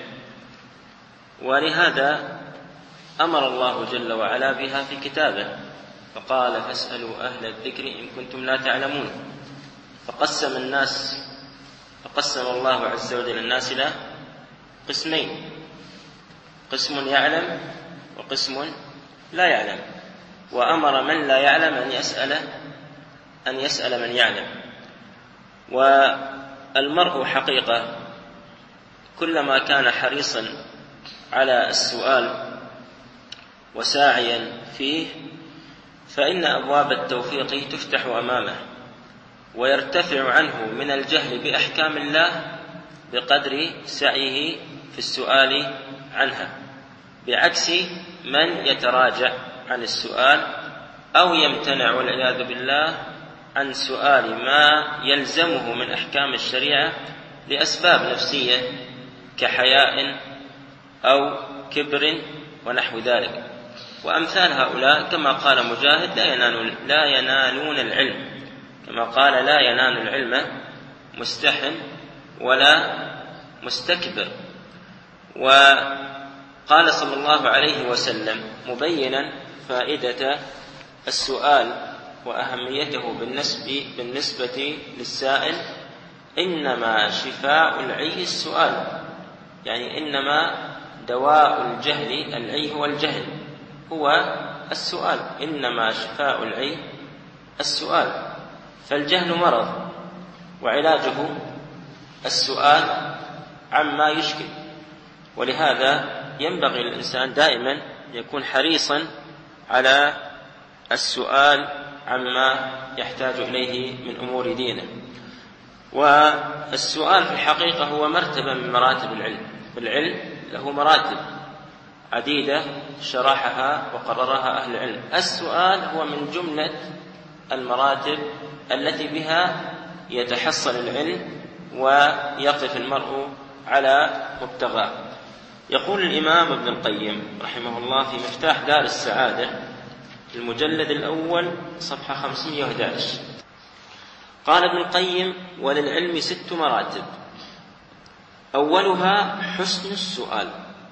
ولهذا أمر الله جل وعلا بها في كتابه، فقال فاسألوا أهل الذكر إن كنتم لا تعلمون. فقسم الناس فقسم الله عز وجل الناس إلى قسمين، قسم يعلم وقسم لا يعلم، وأمر من لا يعلم أن يسأل أن يسأل من يعلم. والمرء حقيقة كلما كان حريصا على السؤال وساعيا فيه فإن أبواب التوفيق تفتح أمامه، ويرتفع عنه من الجهل بأحكام الله بقدر سعيه في السؤال عنها، بعكس من يتراجع عن السؤال أو يمتنع والعياذ بالله عن سؤال ما يلزمه من أحكام الشريعة لأسباب نفسية كحياء أو كبر ونحو ذلك. وأمثال هؤلاء كما قال مجاهد لا ينالون, لا ينالون العلم، كما قال لا ينال العلم مستحن ولا مستكبر. وقال صلى الله عليه وسلم مبينا فائدة السؤال وأهميته بالنسبة, بالنسبة للسائل: إنما شفاء العي السؤال، يعني إنما دواء الجهل العي هو الجهل هو السؤال، إنما شفاء العي السؤال. فالجهل مرض وعلاجه السؤال عما يشكل، ولهذا ينبغي للإنسان دائما يكون حريصا على السؤال عما يحتاج إليه من أمور دينه. والسؤال في الحقيقة هو مرتبة من مراتب العلم، والعلم له مراتب عديدة شرحها وقررها أهل العلم. السؤال هو من جملة المراتب التي بها يتحصل العلم ويقف المرء على مبتغاه. يقول الإمام ابن القيم رحمه الله في مفتاح دار السعادة المجلد الأول صفحة خمسمائة وأحد عشر، قال ابن القيم: وللعلم ست مراتب، أولها حسن السؤال.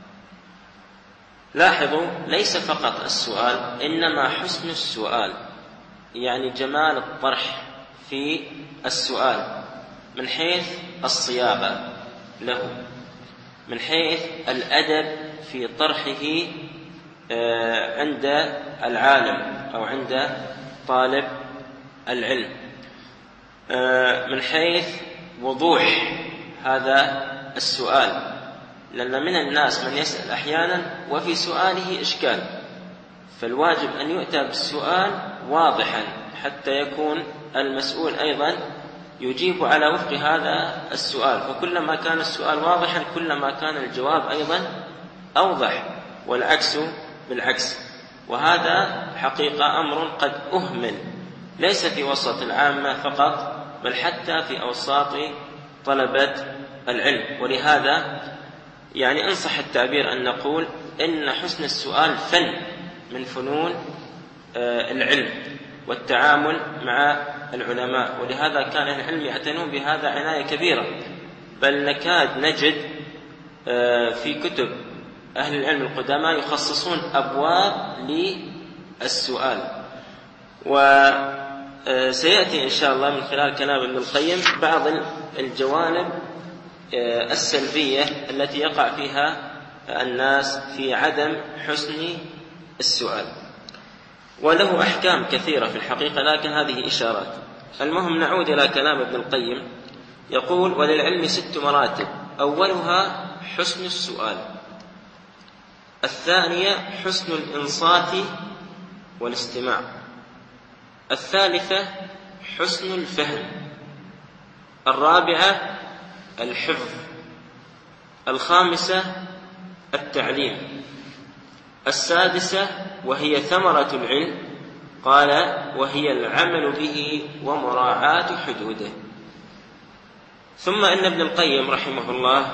لاحظوا، ليس فقط السؤال، إنما حسن السؤال، يعني جمال الطرح في السؤال من حيث الصياغة له، من حيث الأدب في طرحه عند العالم أو عند طالب العلم، من حيث وضوح هذا السؤال، لأن من الناس من يسأل أحيانا وفي سؤاله إشكال، فالواجب أن يؤتى بالسؤال واضحا حتى يكون المسؤول أيضا يجيب على وفق هذا السؤال، فكلما كان السؤال واضحا كلما كان الجواب أيضا أوضح، والعكس بالعكس. وهذا حقيقة أمر قد أهمل ليس في وسط العامة فقط، بل حتى في أوساط طلبة العلم. ولهذا يعني أنصح التعبير أن نقول إن حسن السؤال فن من فنون العلم والتعامل مع العلماء، ولهذا كان العلم يعتنون بهذا عناية كبيرة، بل نكاد نجد في كتب أهل العلم القدماء يخصصون أبواب للسؤال. وسيأتي إن شاء الله من خلال كلام ابن القيم بعض الجوانب السلبية التي يقع فيها الناس في عدم حسن السؤال، وله أحكام كثيرة في الحقيقة، لكن هذه إشارات. المهم نعود إلى كلام ابن القيم. يقول: وللعلم ست مراتب، أولها حسن السؤال، الثانية حسن الإنصات والاستماع، الثالثة حسن الفهم، الرابعة الحفظ، الخامسة التعليم، السادسة وهي ثمرة العلم، قال: وهي العمل به ومراعاة حدوده. ثم إن ابن القيم رحمه الله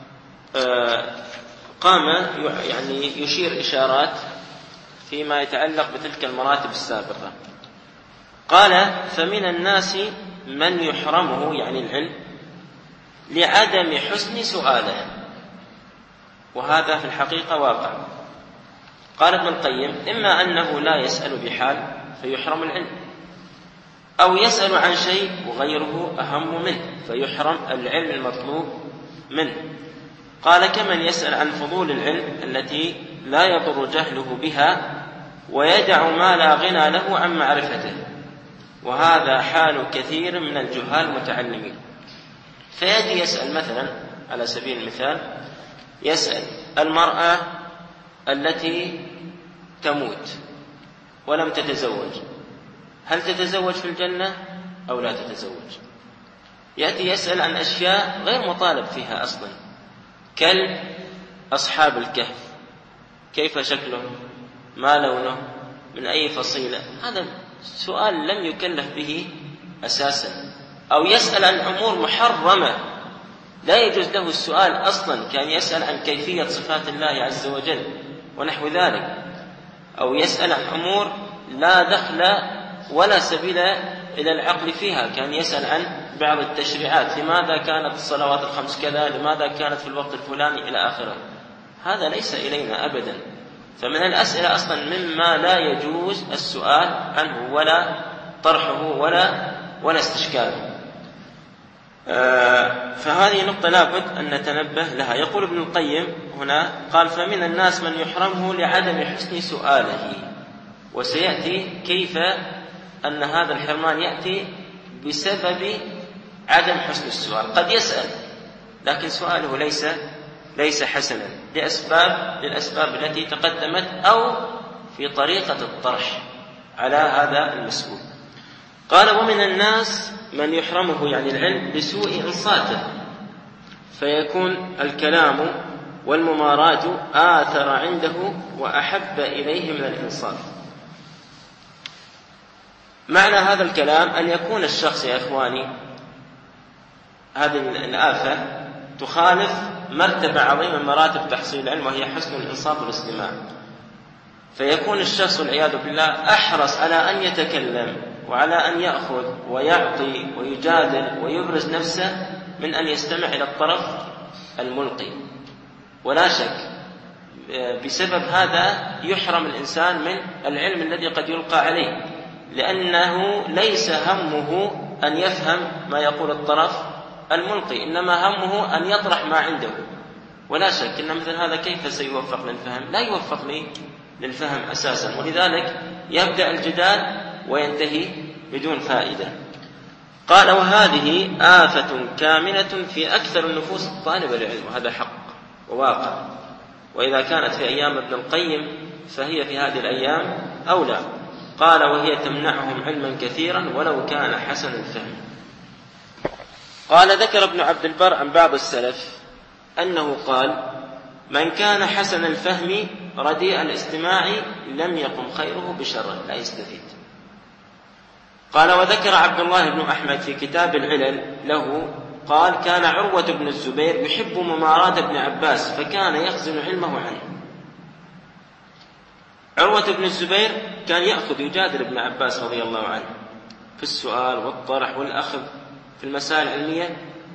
قام يعني يشير إشارات فيما يتعلق بتلك المراتب السابقة. قال: فمن الناس من يحرمه يعني العلم لعدم حسن سؤاله، وهذا في الحقيقة واقع. قال ابن القيم: إما أنه لا يسأل بحال فيحرم العلم، أو يسأل عن شيء وغيره أهم منه فيحرم العلم المطلوب منه. قال: كمن يسأل عن فضول العلم التي لا يضر جهله بها ويدع ما لا غنى له عن معرفته، وهذا حال كثير من الجهال المتعلمين. فيأتي يسأل مثلا على سبيل المثال، يسأل المرأة التي تموت ولم تتزوج هل تتزوج في الجنة أو لا تتزوج؟ يأتي يسأل عن أشياء غير مطالب فيها أصلا، كالأصحاب الكهف، كيف شكلهم، ما لونه، من أي فصيلة. هذا سؤال لم يكلف به أساسا. أو يسأل عن أمور محرمة لا يجوز له السؤال أصلا، كان يسأل عن كيفية صفات الله عز وجل ونحو ذلك. أو يسأل عن أمور لا دخل ولا سبيل إلى العقل فيها، كان يسأل عن بعض التشريعات، لماذا كانت الصلوات الخمس كذا، لماذا كانت في الوقت الفلاني إلى آخره. هذا ليس إلينا أبدا. فمن الأسئلة أصلا مما لا يجوز السؤال عنه ولا طرحه ولا ولا استشكاله. آه فهذه نقطة لابد أن نتنبه لها. يقول ابن القيم هنا، قال: فمن الناس من يحرمه لعدم حسن سؤاله. وسيأتي كيف أن هذا الحرمان يأتي بسبب عدم حسن السؤال. قد يسأل لكن سؤاله ليس ليس حسنا لأسباب للأسباب التي تقدمت، أو في طريقة الطرح على هذا المسؤول. قال ومن الناس من يحرمه يعني العلم لسوء إنصاته، فيكون الكلام والممارات آثر عنده وأحب إليه من الإنصات. معنى هذا الكلام أن يكون الشخص يا إخواني هذه الآفة تخالف مرتبة عظيمة من مراتب تحصيل العلم، وهي حسن الإنصات والاستماع، فيكون الشخص والعياذ بالله أحرص على أن يتكلم وعلى أن يأخذ ويعطي ويجادل ويبرز نفسه من أن يستمع إلى الطرف الملقي. ولا شك بسبب هذا يحرم الإنسان من العلم الذي قد يلقى عليه، لأنه ليس همه أن يفهم ما يقول الطرف الملقي، إنما همه أن يطرح ما عنده. ولا شك أن مثل هذا كيف سيوفق للفهم؟ لا يوفق للفهم أساسا، ولذلك يبدأ الجدال وينتهي بدون فائدة. قال وهذه آفة كامنة في أكثر النفوس طالب العلم، وهذا حق وواقع، وإذا كانت في أيام ابن القيم فهي في هذه الأيام أولى. قال وهي تمنعهم علما كثيرا ولو كان حسن الفهم. قال ذكر ابن عبد البر عن بعض السلف أنه قال من كان حسن الفهم رديء الاستماع لم يقم خيره بشر، لا يستفيد. قال وذكر عبد الله بن أحمد في كتاب العلل له قال كان عروة بن الزبير يحب مماراة ابن عباس فكان يخزن علمه عنه. عروة بن الزبير كان يأخذ يجادل ابن عباس رضي الله عنه في السؤال والطرح والأخذ في المسائل العلمية،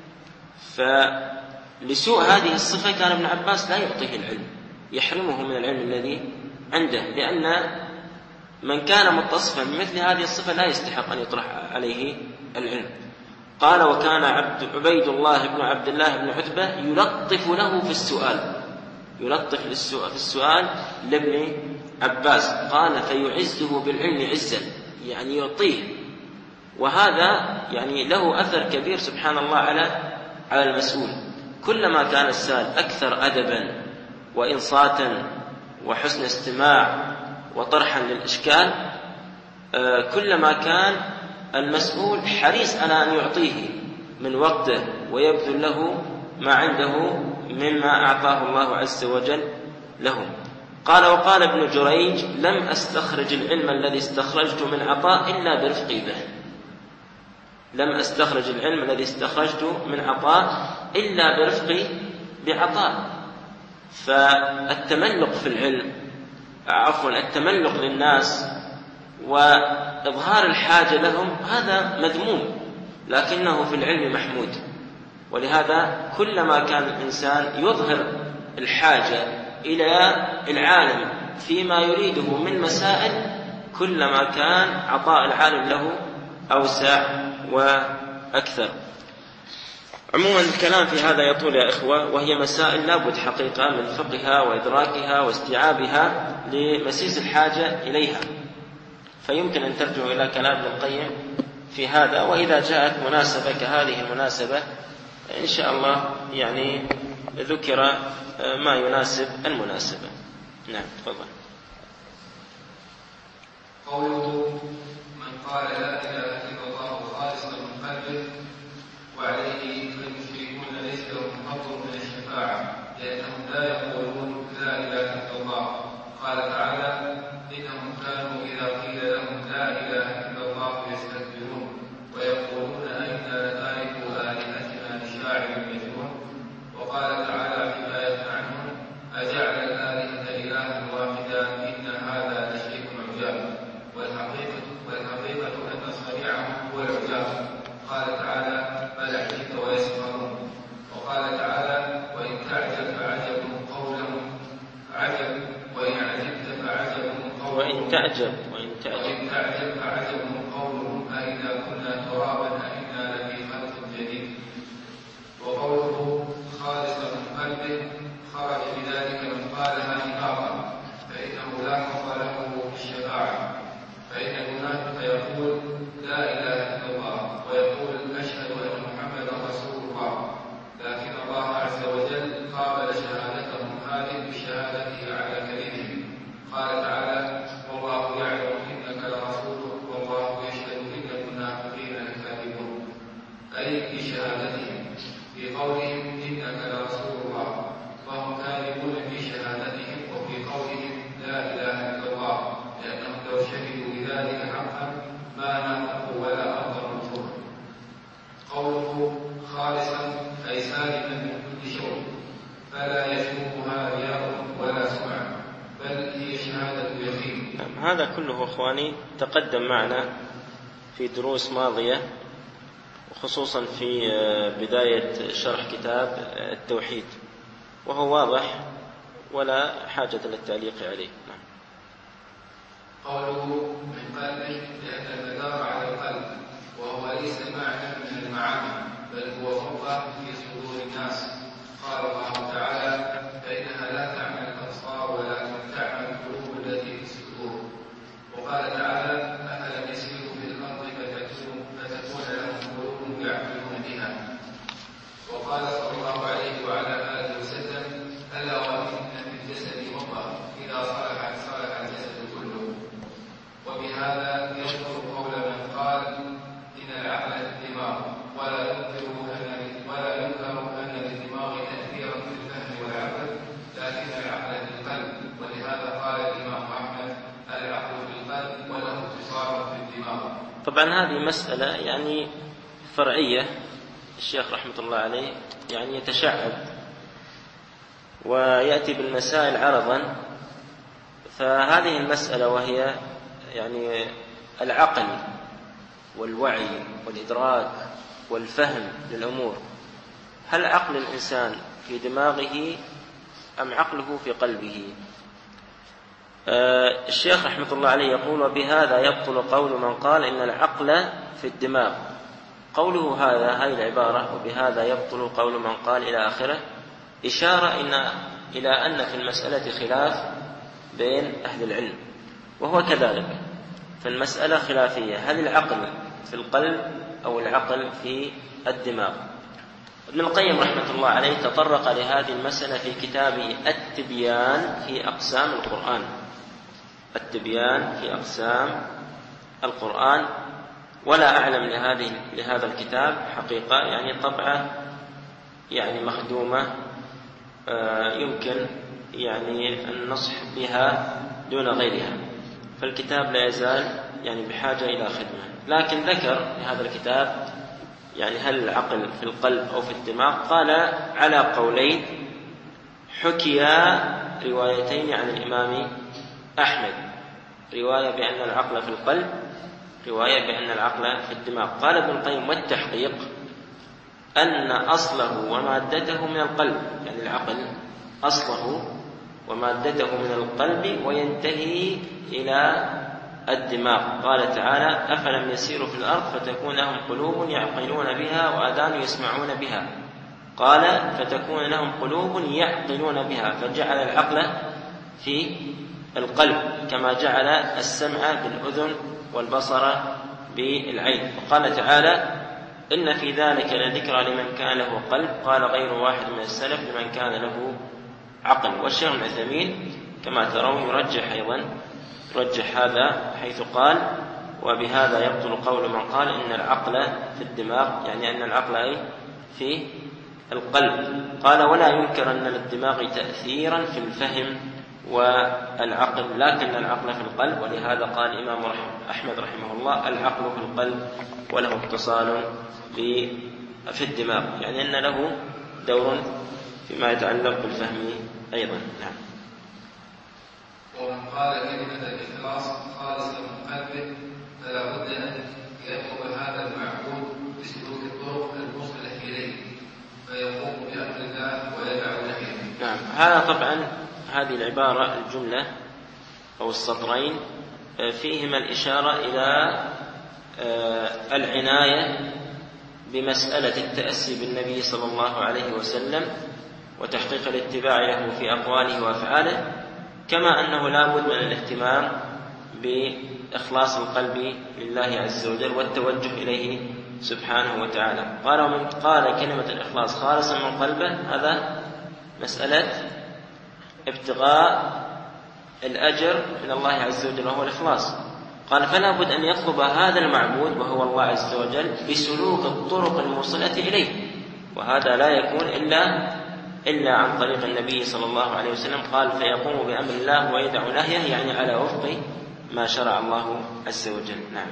فلسوء هذه الصفة كان ابن عباس لا يعطيه العلم، يحرمه من العلم الذي عنده، لأن من كان متصفا بمثل هذه الصفة لا يستحق أن يطرح عليه العلم. قال وكان عبد عبيد الله بن عبد الله بن عتبة يلطف له في السؤال، يلطف في السؤال لابن عباس، قال فيعزه بالعلم عزا، يعني يعطيه، وهذا يعني له أثر كبير سبحان الله على على المسؤول. كلما كان السائل أكثر أدبا وإنصاتا وحسن استماع وطرحا للإشكال كلما كان المسؤول حريص على أن يعطيه من وقته ويبذل له ما عنده مما أعطاه الله عز وجل له. قال وقال ابن جريج لم أستخرج العلم الذي استخرجت من عطاء إلا برفقي به، لم أستخرج العلم الذي استخرجت من عطاء إلا برفقي بعطاء. فالتملق في العلم عفوا التملق للناس وإظهار الحاجة لهم هذا مذموم، لكنه في العلم محمود. ولهذا كلما كان الإنسان يظهر الحاجة إلى العالم فيما يريده من مسائل كلما كان عطاء العالم له أوسع وأكثر. عموما الكلام في هذا يطول يا إخوة، وهي مسائل لابد حقيقة من فقهها وإدراكها واستيعابها لمسيس الحاجة إليها، فيمكن أن ترجعوا إلى كلام ابن القيم في هذا، وإذا جاءت مناسبة كهذه المناسبة إن شاء الله يعني ذكر ما يناسب المناسبة. نعم تفضل.
قوله من قال لا إله إلا الله خالصا من قلبه وعليه فالمشركون ليس لهم حظ من الشفاعة لأنهم لا يقولون لا إله إلا الله. قال تعالى إنهم كانوا إذا قيل لهم لا إله إلا الله يستكبرون ويقولون أئنا لتاركو آلهتنا لشاعر مجنون. وقال تعالى حكاية عنهم أجعل الآلهة إلها واحدا إن هذا لشيء عجاب. والحقيقة, والحقيقة أن صنيعهم هو العجاب. قال تعالى بل عجبت ويسخرون. وقال تعالى وإن تعجب فعجب قولهم عجب وإن عجبت فعجب قولهم
وإن تعجب وإن تعجب,
وإن تعجب فعجب قولهم أئذا كنا ترابا أئنا لفي خلق جديد. وقوله خالصا من قلبه خرج بذلك من قالها نفاقا فإنه لا حظ له في الشفاعة، فإن المنافق يقول لا إله إلا الله ويقول أشهد أن محمدا رسول الله، لكن الله عز وجل قابل شهادتهم هذه بشهادته على كذبهم. قال تعالى والله يعلم أي في شهادتهم في قولهم إنك لرسول الله، وهم كاذبون في شهادتهم وفي قولهم لا إله إلا الله، لأنهم لو شهدوا بذلك حقا ما نافقوا ولا أنظروا الكفر. قوله خالصا أي سالما من كل شر، فلا يشوبها رياء ولا سمعة، بل هي شهادة يقين.
هذا كله أخواني تقدم معنا في دروس ماضية، وخصوصا في بداية شرح كتاب التوحيد، وهو واضح ولا حاجة للتعليق عليه. نعم.
قوله من قلبه لأن المدار على القلب، وهو ليس معنى من المعاني بل هو فوقه في صدور الناس. قال الله تعالى فإنها لا تعمل الأبصار ولكن تعمل القلوب التي في الصدور. وقال تعالى أفلم يسيروا في الأرض فتكون لهم قلوب يعقلون بها. وقال صلى الله عليه وعلى آله وسلم ألا وإن في الجسد مضغة إذا صلحت صلح الجسد كله. وبهذا يشكر قول من قال إن العقل في الدماغ، ولا ينكر أن ولا ينكر أن للدماغ تأثيرا في الفهم والعقل، لكن العقل في القلب. ولهذا قال الإمام أحمد العقل في القلب وله اتصال في الدماغ.
طبعا هذه مسألة يعني فرعية، الشيخ رحمة الله عليه يعني يتشعب ويأتي بالمسائل عرضا. فهذه المسألة وهي يعني العقل والوعي والإدراك والفهم للأمور، هل عقل الإنسان في دماغه أم عقله في قلبه؟ آه الشيخ رحمة الله عليه يقول وبهذا يبطل قول من قال إن العقل في الدماغ. قوله هذا هذه العبارة وبهذا يبطل قول من قال إلى آخره إشارة إن إلى أن في المسألة خلاف بين أهل العلم، وهو كذلك. فالمسألة خلافية، هل العقل في القلب أو العقل في الدماغ؟ ابن القيم رحمة الله عليه تطرق لهذه المسألة في كتابه التبيان في أقسام القرآن. التبيان في أقسام القرآن، ولا أعلم لهذه لهذا الكتاب حقيقة يعني طبعة يعني مخدومة يمكن يعني النصح بها دون غيرها، فالكتاب لا يزال يعني بحاجة إلى خدمة. لكن ذكر لهذا الكتاب يعني هل العقل في القلب أو في الدماغ؟ قال على قولين، حكي روايتين عن الإمام أحمد، رواية بأن العقل في القلب، رواية بأن العقل في الدماغ. قال ابن القيم والتحقيق أن أصله ومادته من القلب، يعني العقل أصله ومادته من القلب وينتهي إلى الدماغ. قال تعالى أفلم يسيروا في الأرض فتكون لهم قلوب يعقلون بها وآذان يسمعون بها. قال فتكون لهم قلوب يعقلون بها، فجعل العقل في القلب كما جعل السمع بالأذن والبصر بالعين. وقال تعالى إن في ذلك لذكرى لمن كان له قلب. قال غير واحد من السلف لمن كان له عقل. والشيخ العثيمين كما ترون يرجح أيضا يرجح هذا حيث قال وبهذا يبطل قول من قال إن العقل في الدماغ، يعني أن العقل أي في القلب. قال ولا ينكر أن للدماغ تأثيرا في الفهم والعقل، لكن العقل في القلب. ولهذا قال الإمام أحمد رحمه الله العقل في القلب وله اتصال في الدماغ، يعني أن له دور فيما يتعلق بالفهم أيضا. نعم.
ومن قال كلمة الإخلاص خالصا من قلبه فلا بد أن يأخذ هذا المعبود بسلوك الطرق الموصلة إليه فيقوم بأمر الله ويدع نهيه.
نعم. هذا طبعا هذه العبارة الجملة أو السطرين فيهما الإشارة إلى العناية بمسألة التأسي بالنبي صلى الله عليه وسلم وتحقيق الاتباع له في أقواله وأفعاله، كما أنه لا بد من الاهتمام بإخلاص القلب لله عز وجل والتوجه إليه سبحانه وتعالى. قال ومن قال كلمة الإخلاص خالصا من قلبه، هذا مسألة ابتغاء الأجر من الله عز وجل وهو الإخلاص. قال فلا بد أن يطلب هذا المعبود وهو الله عز وجل بسلوك الطرق الموصلة إليه، وهذا لا يكون إلا إلا عن طريق النبي صلى الله عليه وسلم. قال فيقوم بأمر الله ويدع نهيه، يعني على وفق ما شرع الله عز وجل. نعم.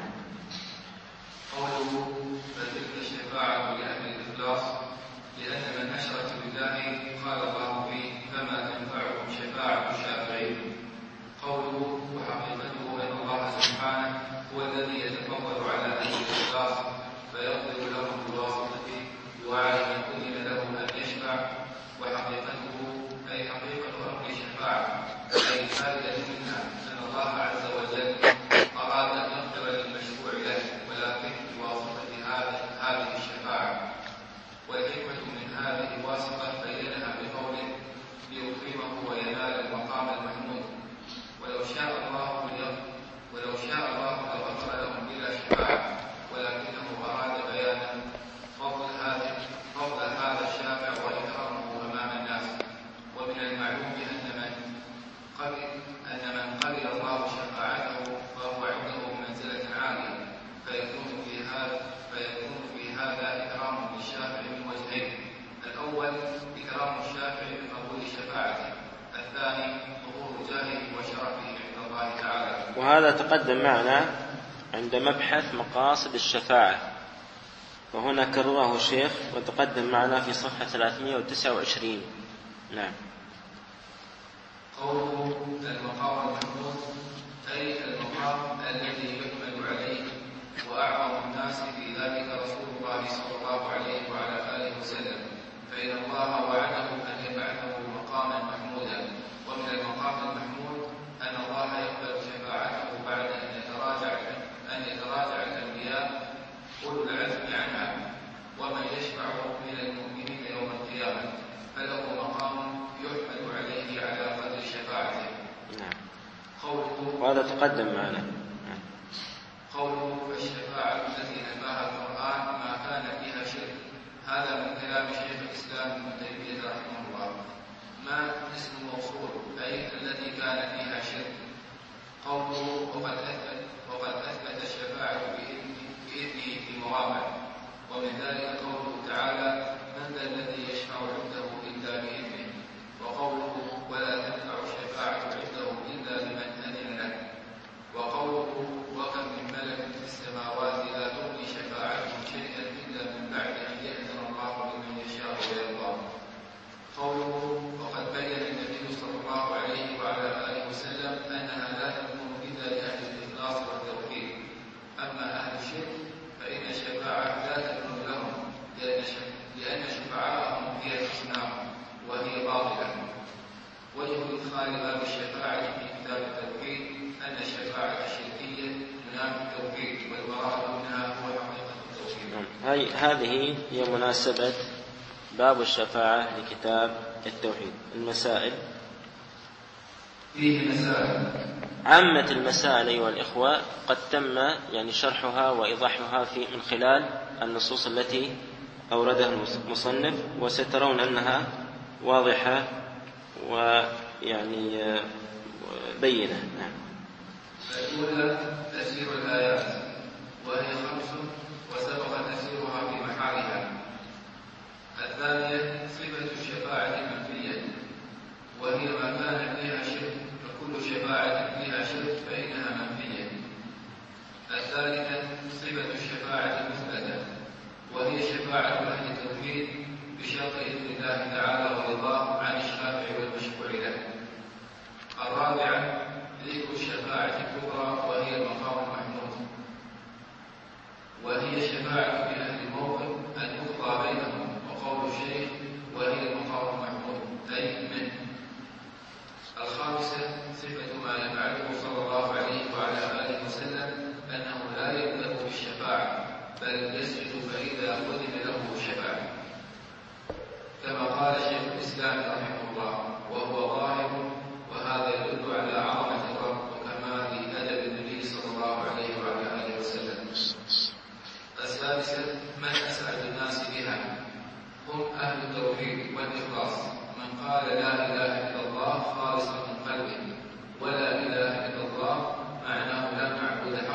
قوله فتلك الشفاعة لأهل الإخلاص لأن من أشرك بالله قال الله فيه فما تنفعهم شفاعة الشافعين. قوله وحقيقته أن الله سبحانه هو الذي يتفضل على أهل الإخلاص فيغفر لهم بواسطة دعاء من أذن له أن يشفع. وحقيقته أي حقيقة أمر الشفاعة أي الفائدة منها أن الله عز وجل أراد أن يغفر للمشفوع له ولكن بواسطة هذه الشفاعة. والحكمة من هذه الواسطة بينها بقوله ليكرمه وينال المقام المحمود. ولو شاء الله ولو شاء الله لغفر لهم بلا شفاعة، ولكنه أراد بيانا فضل هذا فضل هذا الشافع وإكرامه أمام الناس. ومن المعلوم أن من قبل أن من قبل الله شفاعته فهو عنده منزلة عالية، فيكون في هذا فيكون في هذا إكرام للشافع من وجهين: الأول إكرام الشافع بقبول شفاعته، الثاني ظهور جاهه وشرفه عند الله تعالى.
وهذا تقدم معنا عند مبحث مقاصد الشفاعة، وهنا كرره الشيخ وتقدم معنا في صفحة ثلاثمائة وتسعة وعشرين. نعم.
قوله المقام المحمود أي المقام الذي يحمد عليه، وأعظم الناس في ذلك رسول الله صلى الله عليه وعلى آله وسلم، فإن الله وعده أن يبعثه مقاما محمودا. ومن المقام المحمود أن الله يقبل شفاعته بعد أن يتراجع أن يتراجع الأنبياء أولو العزم عنها، ومن يشفع من المؤمنين يوم القيامة فله مقام يحمد عليه على قدر شفاعته.
نعم.
قوله
وهذا تقدم معنا. نعم.
قوله الشفاعة التي نفاها القرآن ما كان فيها شرك، هذا من كلام شيخ الإسلام ابن تيمية رحمه الله. ما اسم موصول أي التي كان فيها شرك. قوله وقد أثبت وقد أثبت الشفاعة بإذنه في مواضع، ومن ذلك قوله تعالى من ذا الذي يشفع عنده إلا بإذنه، وقوله ولا تنفع الشفاعة عنده إلا لمن أذن له، وقوله وكم من ملك في السماوات لا تغني شفاعتهم شيئا إلا من بعد أن يأذن الله لمن يشاء ويرضى. قوله وقد بين النبي صلى الله عليه وعلى آله وسلم أنها لا تكون إلا لأهل الإخلاص والتوحيد، أما أهل الشرك فإن الشفاعة لا تكون لهم لأن شفاعتهم هي الأصنام وهي باطلة. وجه إدخال باب الشفاعة في كتاب التوحيد أن الشفاعة الشركية تنافي التوحيد، والمراد منها هو حقيقة التوحيد.
هذه هي مناسبة باب الشفاعة لكتاب التوحيد. المسائل
فيه مسائل.
عامة المسائل أيها الإخوة قد تم يعني شرحها وإيضاحها في من خلال النصوص التي أوردها المصنف، وسترون أنها واضحة ويعني بينة. نعم.
الأولى تفسير الآيات وهي خمس وسبق تفسيرها في محلها. الثانية صفة الشفاعة المنفية وهي ما كان فيها شرك، فكل شفاعة فيها شرك فإنها منفية. الثالثة صفة الشفاعة المثبتة وهي شفاعة أهل التوحيد بشرط إذن الله تعالى ورضاه عن الشافع والمشفوع له. الرابعة ذكر الشفاعة الكبرى وهي المقام المحمود، وهي شفاعة بأهل الموقف أن يقضى بينهم، وقول الشيخ وهي المقام المحمود أي منه. الخامسة صفة ما يفعله صلى الله عليه وعلى آله وسلم أنه لا يبدأ بالشفاعة بل يسجد فإذا قدم له شفاعة، كما قال شيخ الإسلام رحمه الله، وهو ظاهر، وهذا يدل على عظمة الرب وكمال أدب النبي صلى الله عليه وعلى آله وسلم. السادسة من أسعد الناس بها هم أهل التوحيد والإخلاص، من قال لا إله إلا الله خالصا من قلبه، ولا إله إلا الله معناه لا معبود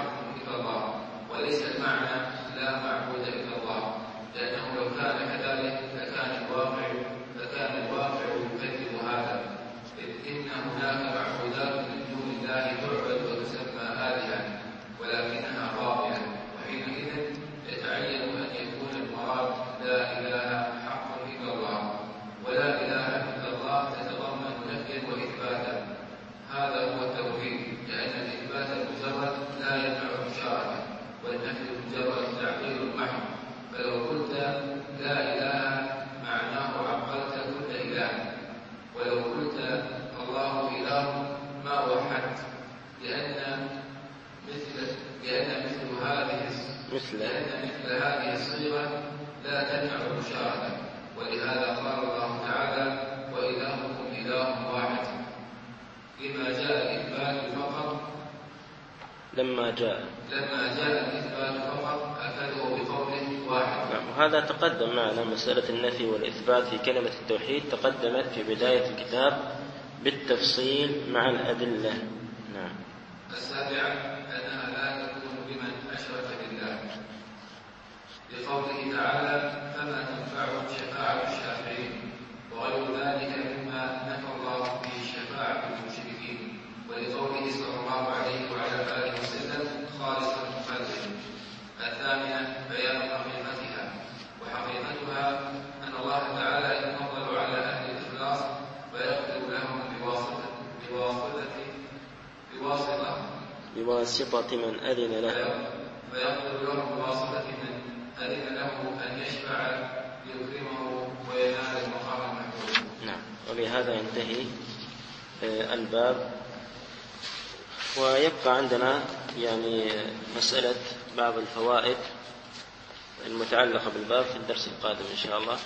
ولأن مثل هذه الصيغة لا تنفع المشاركة، ولهذا قال الله تعالى وإلهكم إله واحد. لما جاء الإثبات فقط
لما جاء
لما جاء الإثبات فقط أكده بقوله واحد.
نعم. وهذا تقدم معنا مسألة النفي والإثبات في كلمة التوحيد، تقدمت في بداية الكتاب بالتفصيل مع الأدلة. نعم.
السابعة أنها لا تكون بمن أشرك بالله، لقوله تعالى فما تنفعهم شفاعة الشافعين، وغير ذلك مما نفى الله به شفاعة المشركين، ولقوله صلى الله عليه وعلى آله وسلم خالصا مقدم. الثامنة بيان حقيقتها، وحقيقتها أن الله تعالى يتفضل على أهل الإخلاص ويغفر لهم بواسطة بواسطة بواسطة
بواسطة من أذن له
فيغفر لهم بواسطة من أذن له أن يشفع ليكرمه وينال المقام المحمود.
نعم. وبهذا ينتهي الباب، ويبقى عندنا يعني مسألة بعض الفوائد المتعلقة بالباب في الدرس القادم إن شاء الله،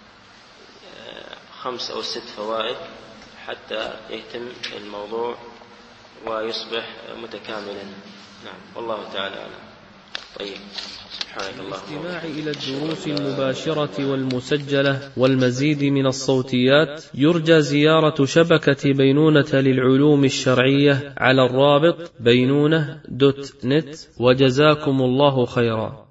خمس أو ست فوائد حتى يتم الموضوع ويصبح متكاملا. نعم. والله تعالى أعلم. طيب، سبحانك اللهم.
الاستماع إلى الدروس المباشرة والمسجلة والمزيد من الصوتيات يرجى زيارة شبكة بينونة للعلوم الشرعية على الرابط بينونة دوت نت، وجزاكم الله خيرا.